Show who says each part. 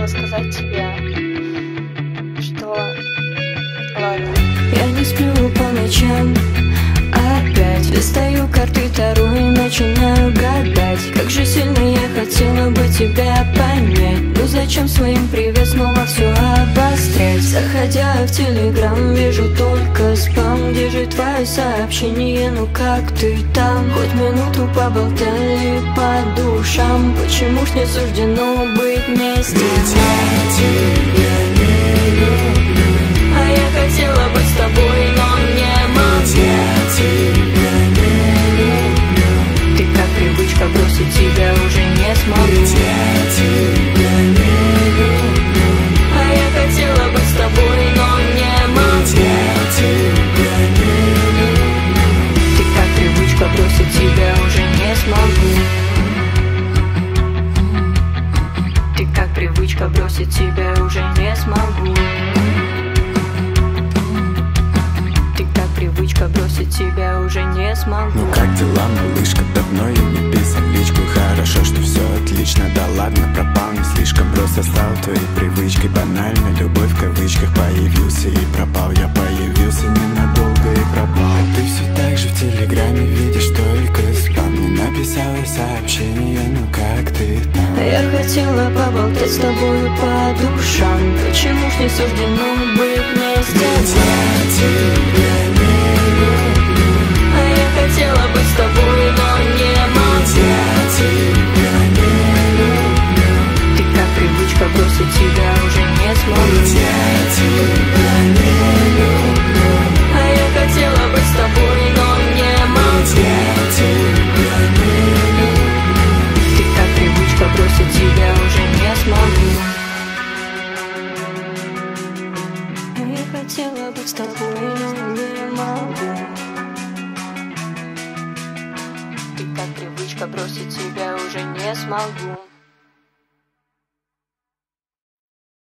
Speaker 1: хотела сказать тебе, что... Ладно.
Speaker 2: Я не сплю по ночам, опять достаю карты Таро и начинаю гадать. Как же сильно я хотела бы тебя понять. Ну зачем своим привет снова все обострять? Заходя в Телеграм, вижу только спам. Где же твое сообщение, ну как ты там? Хоть минуту поболтали по душам. Почему ж не суждено быть вместе?
Speaker 3: Ведь я тебя не люблю,
Speaker 2: а я хотела быть с тобой, но не могу.
Speaker 3: ведь я тебя не люблю,
Speaker 2: Ты как привычка, бросить тебя уже не смогу.
Speaker 3: ведь я тебя не люблю,
Speaker 2: А я хотела быть с тобой, но не могу.
Speaker 3: ведь я тебя не люблю,
Speaker 2: Ты как привычка, бросить тебя уже не смогу. Ты как привычка, бросить тебя уже не смогу. Ты как привычка, бросить тебя уже не смогу.
Speaker 3: Ну как дела, малышка? Давно я не писал в личку. Хорошо, что все отлично, да ладно, пропал не слишком. Просто стал твоей привычкой. Банально, любовь в кавычках. Появился и пропал, я появился ненадолго и пропал. Ты все так же в Телеграме видишь только спам. Не написала сообщение, ну как ты там?
Speaker 2: Я хотела поболтать с тобою по душам. Почему ж не суждено быть вместе?
Speaker 3: Ведь я тебя не люблю,
Speaker 2: А я хотела быть с тобой, но не
Speaker 3: ведь
Speaker 2: могу.
Speaker 3: я тебя не люблю,
Speaker 2: Ты как привычка, бросить тебя уже не
Speaker 3: ведь
Speaker 2: смогу.
Speaker 3: я тебя не люблю,
Speaker 2: А я хотела быть с тобой, но не
Speaker 3: ведь
Speaker 2: могу.
Speaker 3: я тебя не люблю,
Speaker 2: Ты как привычка, бросить тебя уже не смогу. А я хотела быть с тобой, но не могу. Ты как привычка, бросить тебя уже не смогу.